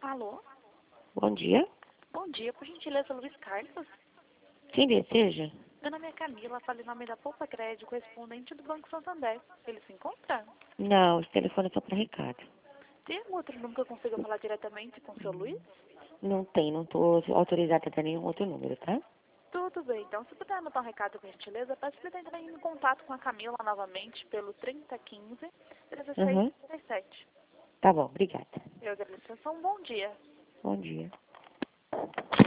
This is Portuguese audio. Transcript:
Alô? Bom dia. Bom dia, por gentileza, Luiz Carlos. Quem deseja? Meu nome é Camila, falo em nome da Poupa Crédito, correspondente do Banco Santander. Ele se encontra? Não, esse telefone é só para recado. Tem algum outro número que eu consiga falar diretamente com o seu Luiz? Não tem, não estou autorizada a dar nenhum outro número, tá? Tudo bem, então se puder anotar um recado com gentileza, peço que ele entre em contato com a Camila novamente pelo 3015 Uhum. 1637. Tá bom, obrigada. Eu agradeço. Um bom dia. Bom dia.